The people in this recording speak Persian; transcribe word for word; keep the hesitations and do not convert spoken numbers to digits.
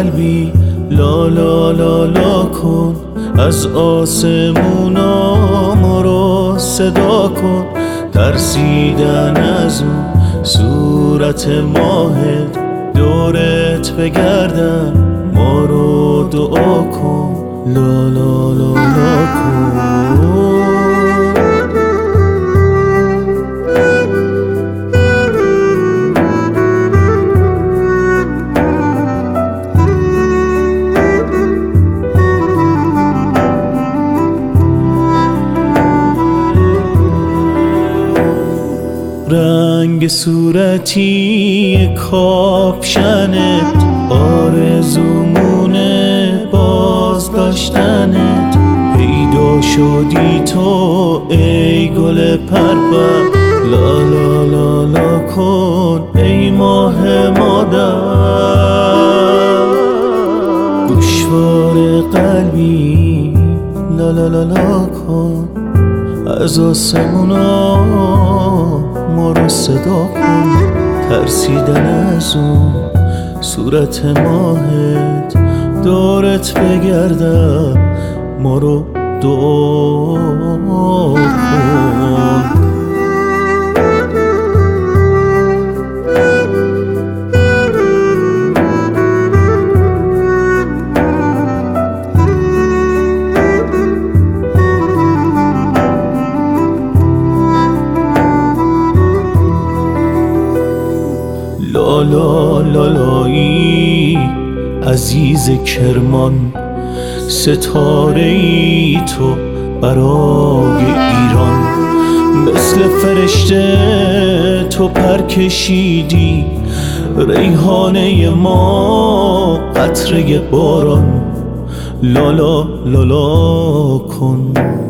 قلبی لا لا لا لا کن، از آسمونا ما رو صدا کن. ترسیدن از اون صورت ماهت، دورت بگردم ما رو دعا کن، لا لا لا لا کن. رنگ صورتی کاپشنت، آرزومونه باز داشتنت. پیدا شدی تو ای گل پرپر، لا لا لا لا کن ای ماه مادر. گوشوار قلبی لا لا لا لا کن، از آسمونا ما رو صدا کن. ترسیدن از اون صورت ماهت، دورت بگردم ما رو دعا کن. لالا لالایی عزیز کرمان، ستاره ای تو برای ایران. مثل فرشته تو پر کشیدی، ریحانه ما قطره باران، لالا لالا کن.